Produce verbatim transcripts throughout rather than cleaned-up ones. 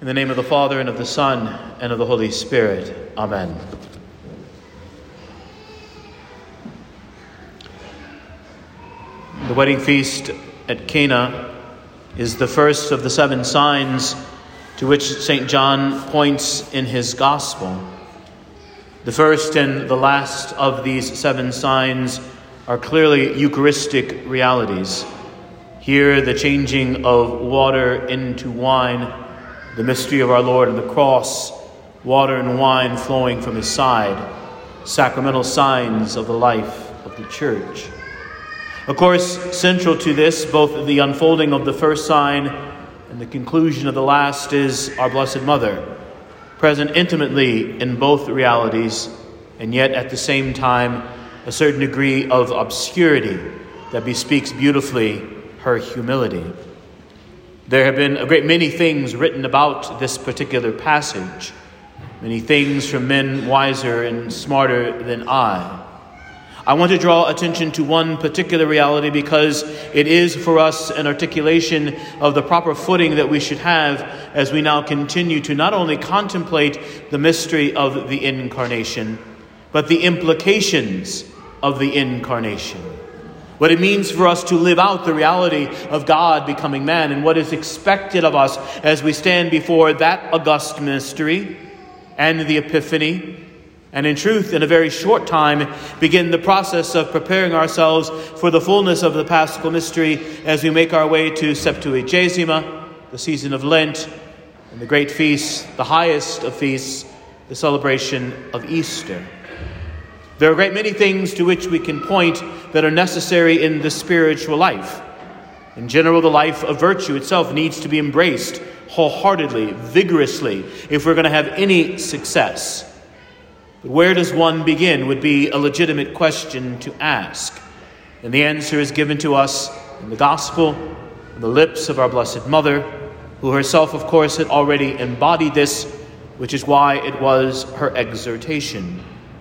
In the name of the Father, and of the Son, and of the Holy Spirit. Amen. The wedding feast at Cana is the first of the seven signs to which Saint John points in his Gospel. The first and the last of these seven signs are clearly Eucharistic realities. Here, the changing of water into wine, the mystery of our Lord and the cross, water and wine flowing from his side, sacramental signs of the life of the church. Of course, central to this, both the unfolding of the first sign and the conclusion of the last, is our Blessed Mother, present intimately in both realities, and yet at the same time a certain degree of obscurity that bespeaks beautifully her humility. There have been a great many things written about this particular passage, many things from men wiser and smarter than I. I want to draw attention to one particular reality because it is for us an articulation of the proper footing that we should have as we now continue to not only contemplate the mystery of the Incarnation, but the implications of the Incarnation. What it means for us to live out the reality of God becoming man, and what is expected of us as we stand before that august mystery and the Epiphany, and in truth, in a very short time, begin the process of preparing ourselves for the fullness of the Paschal mystery as we make our way to Septuagesima, the season of Lent, and the great feast, the highest of feasts, the celebration of Easter. There are a great many things to which we can point that are necessary in the spiritual life. In general, the life of virtue itself needs to be embraced wholeheartedly, vigorously, if we're going to have any success. But where does one begin would be a legitimate question to ask. And the answer is given to us in the Gospel, in the lips of our Blessed Mother, who herself, of course, had already embodied this, which is why it was her exhortation.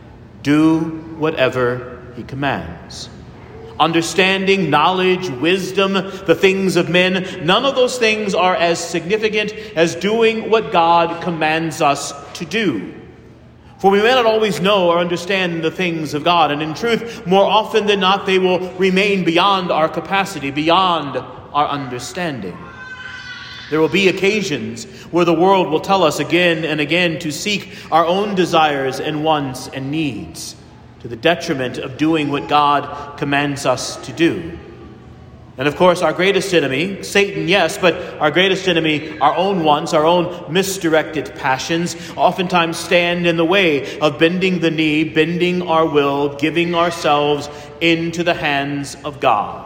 Do whatever he commands. Understanding, knowledge, wisdom, the things of men, none of those things are as significant as doing what God commands us to do. For we may not always know or understand the things of God, and in truth, more often than not, they will remain beyond our capacity, beyond our understanding. There will be occasions where the world will tell us again and again to seek our own desires and wants and needs, to the detriment of doing what God commands us to do. And of course, our greatest enemy, Satan, yes, but our greatest enemy, our own wants, our own misdirected passions, oftentimes stand in the way of bending the knee, bending our will, giving ourselves into the hands of God.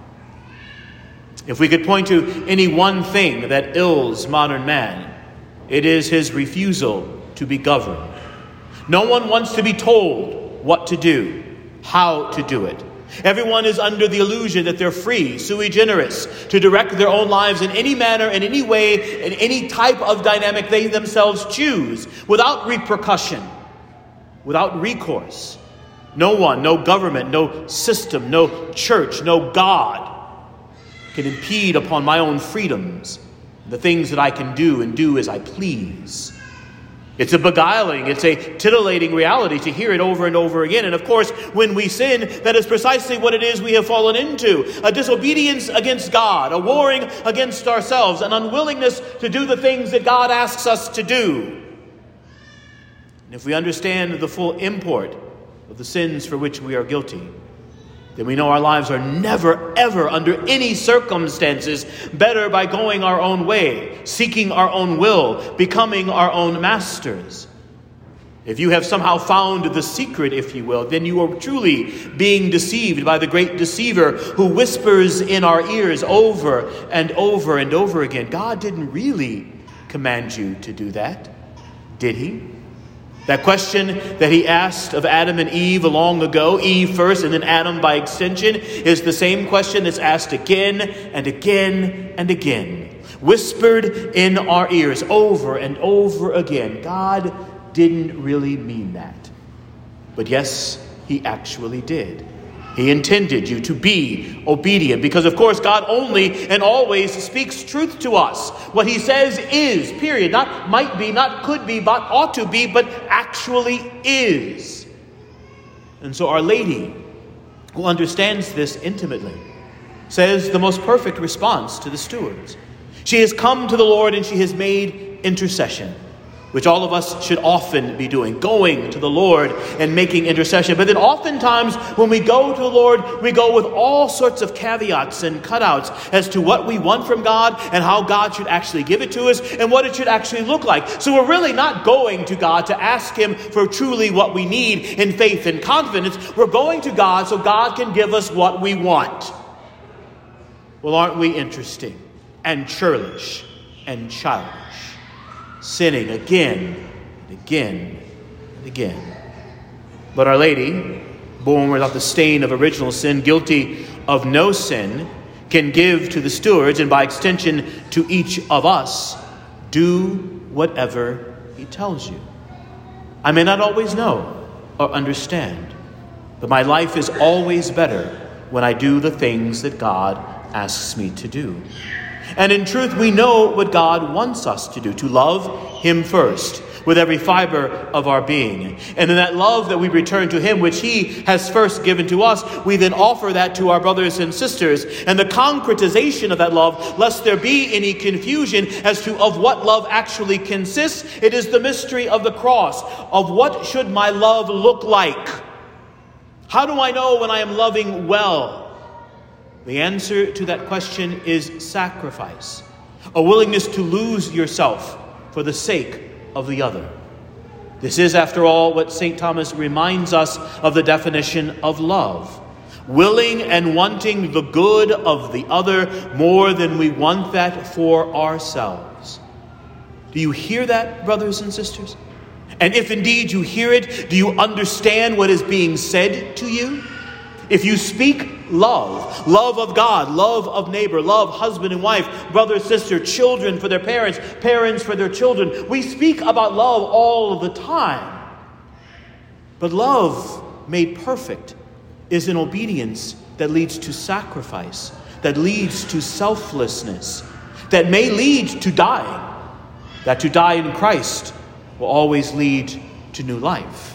If we could point to any one thing that ills modern man, it is his refusal to be governed. No one wants to be told what to do, how to do it. Everyone is under the illusion that they're free, sui generis, to direct their own lives in any manner, in any way, in any type of dynamic they themselves choose, without repercussion, without recourse. No one, no government, no system, no church, no God can impede upon my own freedoms, the things that I can do and do as I please. It's a beguiling, it's a titillating reality to hear it over and over again. And of course, when we sin, that is precisely what it is we have fallen into. A disobedience against God, a warring against ourselves, an unwillingness to do the things that God asks us to do. And if we understand the full import of the sins for which we are guilty, then we know our lives are never, ever, under any circumstances, better by going our own way, seeking our own will, becoming our own masters. If you have somehow found the secret, if you will, then you are truly being deceived by the great deceiver who whispers in our ears over and over and over again. God didn't really command you to do that, did he? That question that he asked of Adam and Eve long ago, Eve first and then Adam by extension, is the same question that's asked again and again and again. Whispered in our ears over and over again. God didn't really mean that. But yes, he actually did. He intended you to be obedient because, of course, God only and always speaks truth to us. What he says is, period. Not might be, not could be, but ought to be, but actually is. And so Our Lady, who understands this intimately, says the most perfect response to the stewards. She has come to the Lord and she has made intercession, which all of us should often be doing, going to the Lord and making intercession. But then oftentimes when we go to the Lord, we go with all sorts of caveats and cutouts as to what we want from God and how God should actually give it to us and what it should actually look like. So we're really not going to God to ask him for truly what we need in faith and confidence. We're going to God so God can give us what we want. Well, aren't we interesting and churlish and childish? Sinning again and again and again. But Our Lady, born without the stain of original sin, guilty of no sin, can give to the stewards, and by extension to each of us, do whatever he tells you. I may not always know or understand, but my life is always better when I do the things that God asks me to do. And in truth, we know what God wants us to do, to love him first with every fiber of our being. And in that love that we return to him, which he has first given to us, we then offer that to our brothers and sisters. And the concretization of that love, lest there be any confusion as to of what love actually consists, it is the mystery of the cross, of what should my love look like? How do I know when I am loving well? The answer to that question is sacrifice, a willingness to lose yourself for the sake of the other. This is, after all, what Saint Thomas reminds us of the definition of love. Willing and wanting the good of the other more than we want that for ourselves. Do you hear that, brothers and sisters? And if indeed you hear it, do you understand what is being said to you? If you speak love, love of God, love of neighbor, love husband and wife, brother, sister, children for their parents, parents for their children, we speak about love all of the time. But love made perfect is an obedience that leads to sacrifice, that leads to selflessness, that may lead to dying, that to die in Christ will always lead to new life.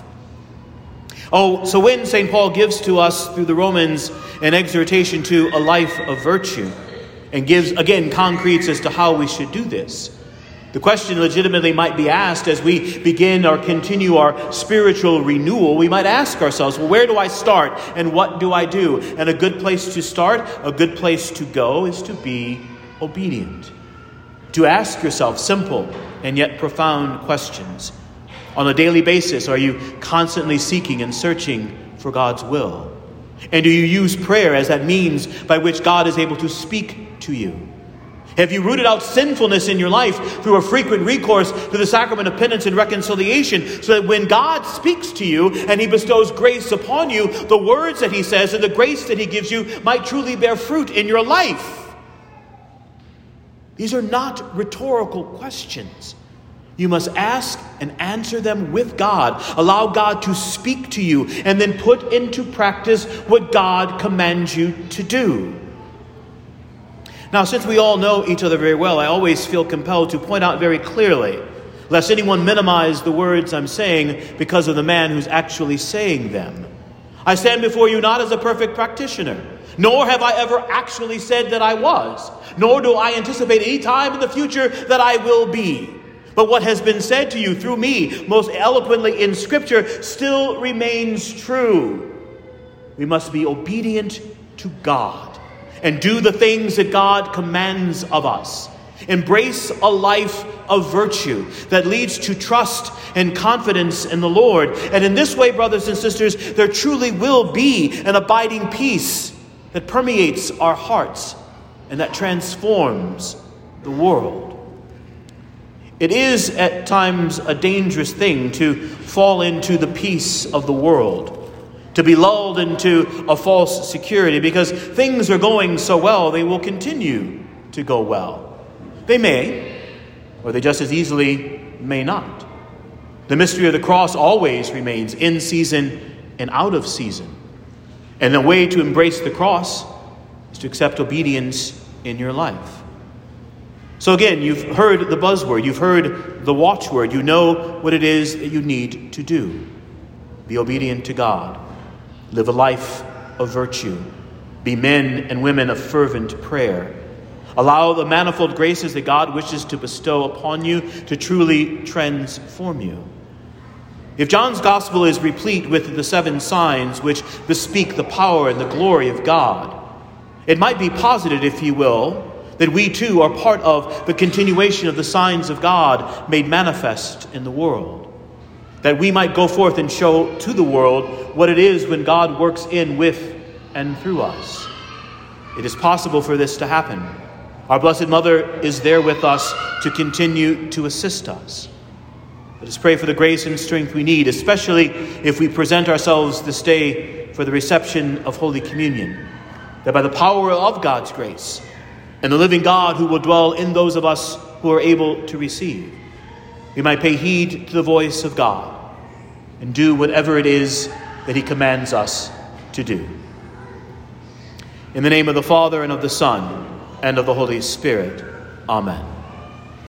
Oh, so when Saint Paul gives to us through the Romans an exhortation to a life of virtue and gives, again, concretes as to how we should do this, the question legitimately might be asked as we begin or continue our spiritual renewal. We might ask ourselves, well, where do I start and what do I do? And a good place to start, a good place to go is to be obedient. To ask yourself simple and yet profound questions. On a daily basis, are you constantly seeking and searching for God's will? And do you use prayer as that means by which God is able to speak to you? Have you rooted out sinfulness in your life through a frequent recourse to the sacrament of penance and reconciliation, so that when God speaks to you and he bestows grace upon you, the words that he says and the grace that he gives you might truly bear fruit in your life? These are not rhetorical questions. You must ask and answer them with God. Allow God to speak to you and then put into practice what God commands you to do. Now, since we all know each other very well, I always feel compelled to point out very clearly, lest anyone minimize the words I'm saying because of the man who's actually saying them. I stand before you not as a perfect practitioner, nor have I ever actually said that I was, nor do I anticipate any time in the future that I will be. But what has been said to you through me, most eloquently in Scripture, still remains true. We must be obedient to God and do the things that God commands of us. Embrace a life of virtue that leads to trust and confidence in the Lord. And in this way, brothers and sisters, there truly will be an abiding peace that permeates our hearts and that transforms the world. It is at times a dangerous thing to fall into the peace of the world, to be lulled into a false security, because things are going so well, they will continue to go well. They may, or they just as easily may not. The mystery of the cross always remains in season and out of season. And the way to embrace the cross is to accept obedience in your life. So again, you've heard the buzzword, you've heard the watchword, you know what it is that you need to do. Be obedient to God. Live a life of virtue. Be men and women of fervent prayer. Allow the manifold graces that God wishes to bestow upon you to truly transform you. If John's gospel is replete with the seven signs which bespeak the power and the glory of God, it might be posited, if you will, that we too are part of the continuation of the signs of God made manifest in the world. That we might go forth and show to the world what it is when God works in, with, and through us. It is possible for this to happen. Our Blessed Mother is there with us to continue to assist us. Let us pray for the grace and strength we need, especially if we present ourselves this day for the reception of Holy Communion, that by the power of God's grace and the living God who will dwell in those of us who are able to receive, we might pay heed to the voice of God and do whatever it is that he commands us to do. In the name of the Father, and of the Son, and of the Holy Spirit. Amen.